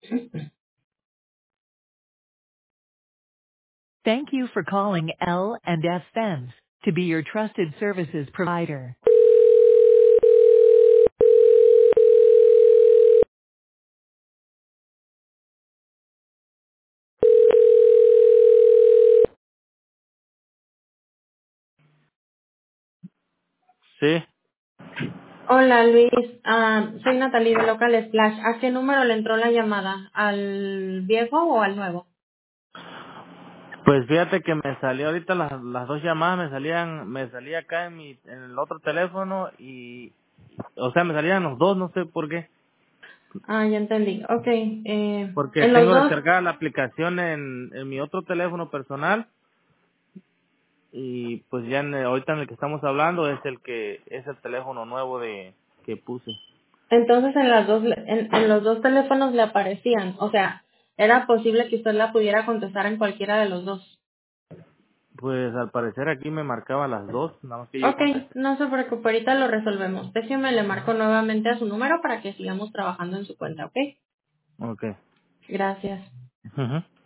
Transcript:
Thank you for calling L&F Fence to be your trusted services provider. Sí, Hola Luis, soy Natalie de Local Splash. ¿A qué número le entró la llamada? ¿Al viejo o al nuevo? pues fíjate que me salió ahorita las dos llamadas, me salía acá en el otro teléfono y, o sea, me salían los dos, no sé por qué, Ah, ya entendí. Ok, porque en los tengo dos, descargada la aplicación en mi otro teléfono personal y pues ya ahorita en el que estamos hablando es el teléfono nuevo que puse. entonces en las dos, en los dos teléfonos le aparecían. O sea, era posible que usted la pudiera contestar en cualquiera de los dos. Pues al parecer aquí me marcaba las dos, nada más que yo Ok, contesté. no se preocupe, ahorita lo resolvemos. Déjeme le marco nuevamente a su número para que sigamos trabajando en su cuenta, ¿ok? Okay. Gracias. Ujú.